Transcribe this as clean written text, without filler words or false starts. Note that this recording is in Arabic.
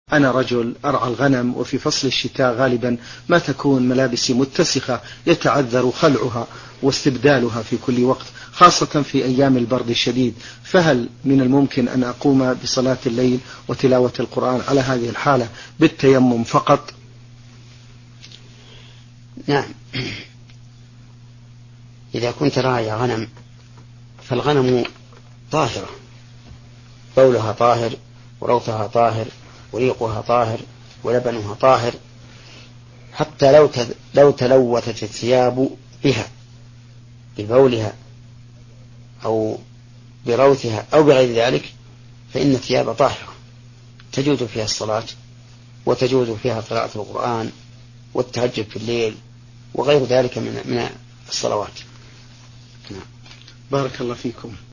أنا رجل أرعى الغنم، وفي فصل الشتاء غالبا ما تكون ملابسي متسخة يتعذر خلعها واستبدالها في كل وقت، خاصة في أيام البرد الشديد، فهل من الممكن أن أقوم بصلاة الليل وتلاوة القرآن على هذه الحالة بالتيمم فقط؟ نعم، إذا كنت راعي غنم فالغنم طاهرة، بولها طاهر وروثها طاهر وريقها طاهر ولبنها طاهر، حتى لو تلوثت الثياب بها ببولها أو بروثها أو بغير ذلك فإن الثياب طاهرة تجوز فيها الصلاة وتجوز فيها قراءة القرآن والتهجد في الليل وغير ذلك من الصلوات. بارك الله فيكم.